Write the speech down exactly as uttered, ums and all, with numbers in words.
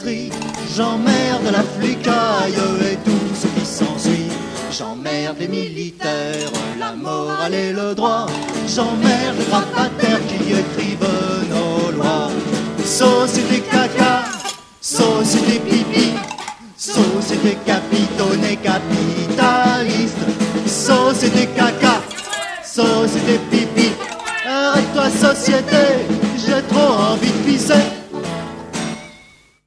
crie. J'emmerde la flicaille et tout ce qui s'ensuit. J'emmerde les militaires, la morale et le droit. J'emmerde les grabataires qui écrivent nos lois. Société caca, société pipi, société capitonée capitaliste. Société caca, société pipi, arrête-toi société.